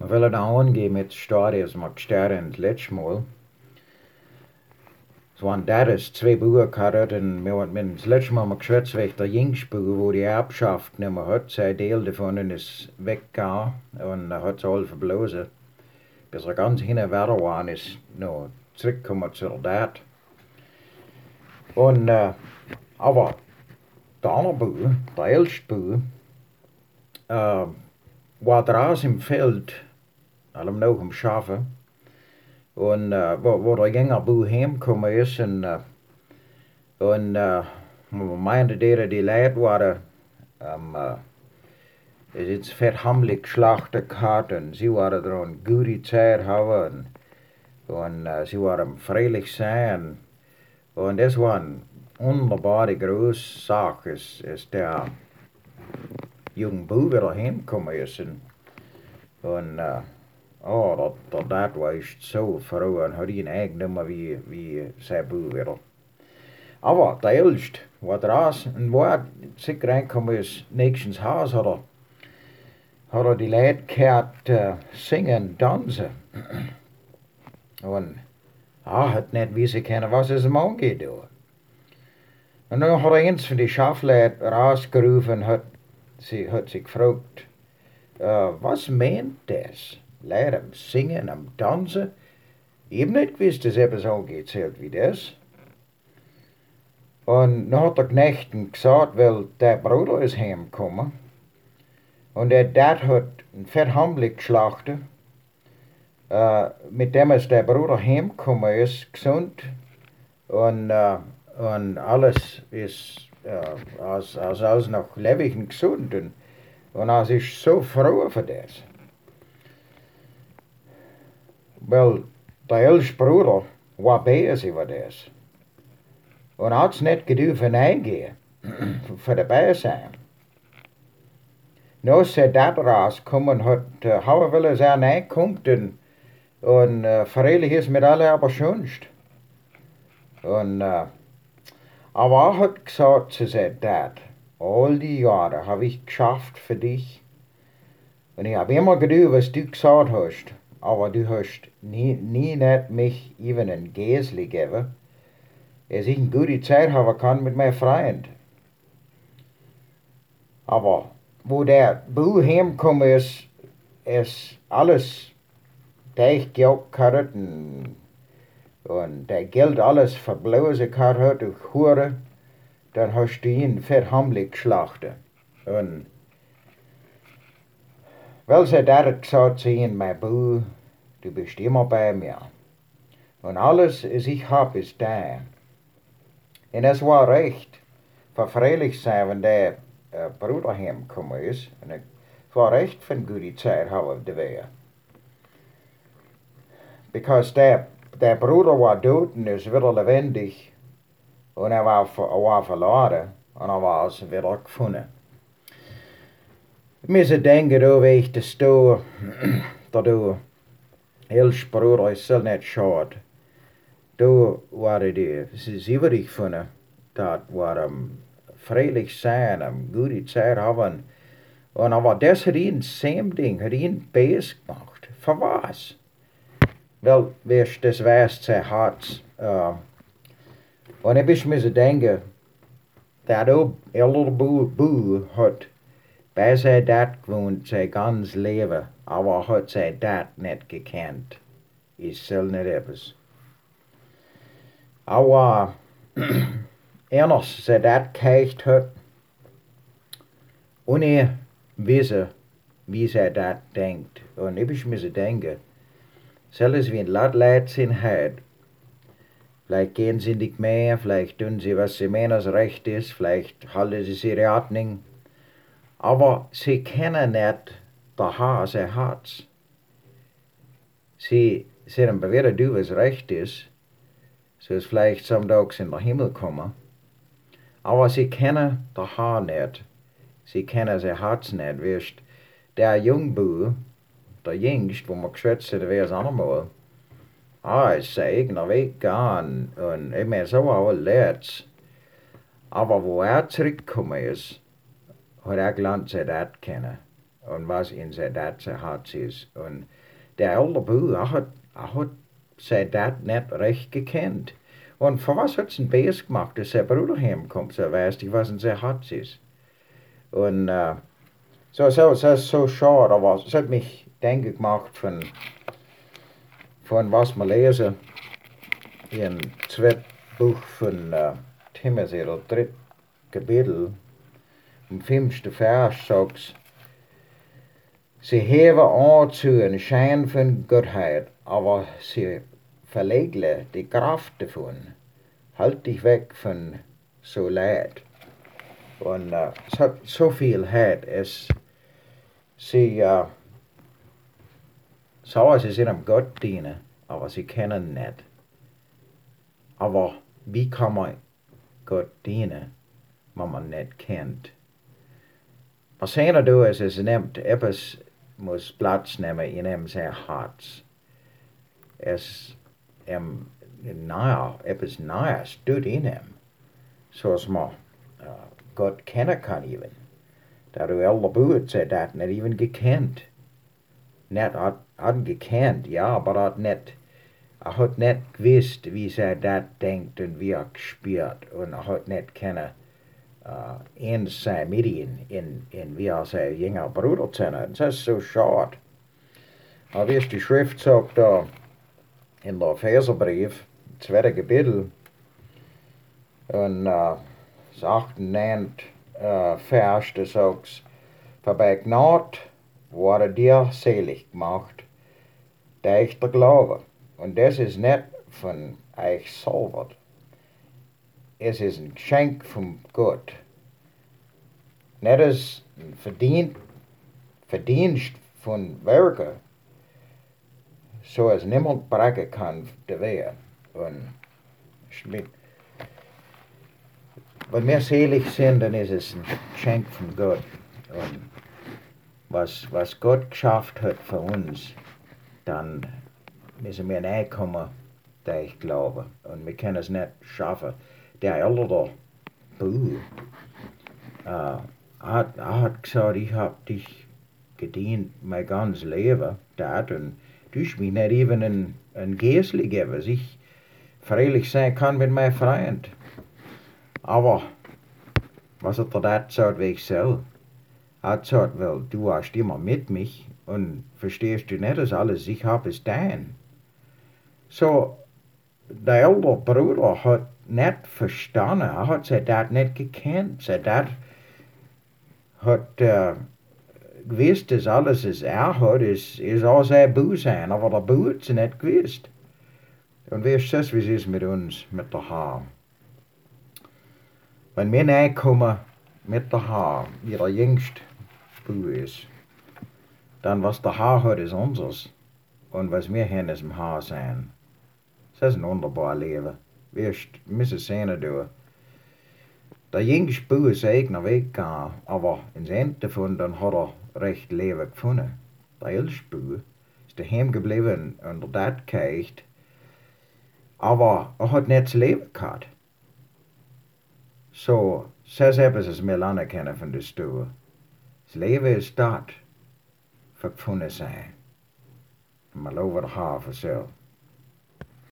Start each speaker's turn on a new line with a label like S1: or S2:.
S1: Jeg vil da angive mit stadie som jeg startede en letchmål. Så waren das zwei Bücher gehabt und wir haben mit das letzte Mal geschwätzt, weil der jüngste Buch, wo die Erbschaft nicht mehr hat, sein Teil davon ist weggegangen und er hat es alle verblasen. Bis er ganz hinten weiter war, ist noch zurückgekommen zur Tat. Und, aber der andere Buch, der älteste Buch, war draußen im Feld, allem noch am Schafen. Und wo der Jüngerbuch heimgekommen ist und man meinte, die Leute waren is iets verhamelijk geschlachtet gehabt und sie waren da eine gute Zeit haben und sie waren freilich sein und das war eine wunderbare große Sache, ist der junge Bub wieder heimgekommen ist und oh, dat war ich so froh und hat ihn eigentlich nicht mehr wie sein Bub wieder. Aber der Älteste war draußen und war sicher reingekommen ist, nächstens Haus hat er die Leute gehört singen, tanzen. Und er hat nicht wissen können, was es ihm angeht. Und dann hat er eins von den Schafleuten rausgerufen und hat sich gefragt, was meint das? Leute am Singen, am Tanzen? Ich hab nicht gewusst, dass etwas angezählt wie das. Und dann hat der Knecht gesagt, weil der Bruder ist heimgekommen. Und der Dad hat ein Fetthamlik geschlachtet, mit dem ist der Bruder heimgekommen ist, gesund und alles ist als noch lebendig und gesund und er ist so froh für das. Weil der älteste Bruder war böse über das und er hat es nicht gedürfen eingehen, für dabei sein. Nu ist dat rausgekommen und hat haben wollen sein reinkommt und freilich ist mit alle aber schönst. Und aber er hat gesagt zu seinem Dad, all die Jahre habe ich geschafft für dich und ich habe immer gedacht, was du gesagt hast, aber du hast nie nicht mich even ein Gäsli gegeben, dass ich eine gute Zeit haben kann mit meinem Freund. Aber wo der Buh heimgekommen ist alles durchgejagt hat und der Geld alles verblasen hat durch Hure, dann hast du ihn verhamlich geschlachtet. Und weil sie da hat gesagt zu ihm, mein Buh, du bist immer bei mir. Und alles, was ich hab, ist da. Und es war recht, verfreilich sein, wenn der Bruder heimgekommen ist. Und es war recht für eine gute Zeit haben die wir. Because der Bruder war tot und ist wieder lebendig. Und er war verloren und er war also wieder gefunden. Ich muss denken, da ich das da, du älteste Bruder ist so nicht schade. Da waren sie wurde gefunden. Das war freilich sein, gute Zeit haben. Und aber das hat ihn, same Ding, hat ihn böse gemacht. Für was? Weil, das weiß sein Herz. Und ich muss denken, der ältere Bub hat bei seiner Dad gewohnt, sein ganzes Leben, aber hat seine Dad nicht gekannt. Ist soll nicht etwas. Aber ernst, sein Dad gekriegt hat, ohne wissen, wie sein Dad denkt. Und ich muss denken, selbst wie ein Leute sind heute, vielleicht gehen sie nicht mehr, vielleicht tun sie, was sie meinen, das recht ist, vielleicht halten sie ihre Ordnung, aber sie kennen nicht der Herr, sein Herz. Sie sagen, weder du, was recht ist, so ist vielleicht samstags in den Himmel kommen, aber sie kennen der Herr nicht, sie kennen sein Herz nicht, weißt, der Jungbu, der Jüngst, wo man geschwätzt hat, wäre es andermal, ist sein eigener Weg gegangen und ich meine, so war all das. Aber wo er zurückgekommen ist, hat er gelernt, sein Dad kennen. und was in sig dat så hat is. Und der ältere Bruder hat sig dat net recht gekannt. Und für was hat's ein Bes gemacht, dass sein Bruder heimkommt, so weißt du, was in sig hat is. Und so ist so schade, aber es hat mich denken gemacht von was wir lesen in zweit Buch von Timotheus, das dritte Kapitel, im 5. Vers sagt's, sie hebben an zu een schijn van Gottheit, aber sie verlegle die Kraft davon. Halt dich weg von so Leid. Und es hat so viel Leid, sie sagen, sie sind am Gott dienen, aber sie kennen nicht. Aber wie kann man Gott dienen, wenn man nicht kennt? Was einer doet is, es nimmt etwas, muss Platz nehmen in sein Herz. Es etwas Neues tut in ihm, so dass man Gott kennen kann even. Da du alle Buurt zei dat nicht even gekannt. Net hat gekannt, ja, aber hat nicht gewusst, wie sie dat denkt und wie gespürt und hat nicht kennen eens zijn mit in wie zijn jünger Bruder zijn. Das ist so schade. Aber wie es die Schrift sagt da in der Epheserbrief, 2. Kapitel, und das 8. und 9. Vers, da sagt's, für bei Gnade wurde dir selig gemacht, durch der Glaube. Und das ist nicht von euch selber. Es ist ein Geschenk von Gott. Nicht als ein Verdienst von Werken, so als niemand brechen kann der Wehr. Und wenn wir selig sind, dann ist es ein Geschenk von Gott. Und was Gott geschafft hat für uns, dann müssen wir nicht kommen, durch Glaube. Und wir können es nicht schaffen. Der ältere Bruder hat gesagt, ich hab dich gedient mein ganzes Leben, und du hast mich nicht even ein Gäsli gegeben, was ich freilich sein kann mit meinem Freund. Aber was hat das gesagt, wie ich soll? Er hat gesagt, weil du warst immer mit mich und verstehst du nicht, dass alles ich hab ist dein. So, der ältere Bruder hat nicht verstanden, hat sein dat nicht gekannt. Sein dat hat gewusst, dass alles, was hat, ist auch sein Bub sein, aber der Bub hat es nicht gewusst. Und weißt du, wie es ist mit uns, mit der Haar? Wenn wir reinkommen mit der Haar, wie der jüngste Bub ist, dann was der Haar hat, ist unseres. Und was wir haben, ist im Haar sein. Das ist ein wunderbares Leben. Wir müssen sehen, der jüngste Bub ist eigener Weg gegangen, aber ins Ende davon, dann hat recht Leben gefunden. Der älteste Bub ist daheim geblieben und der Dad gekriegt, aber hat nicht das Leben gehabt. So, das ist etwas, was wir lernen können von der Stube. Das Leben ist dort, für gefunden sein. Und man lobe der Haar für so.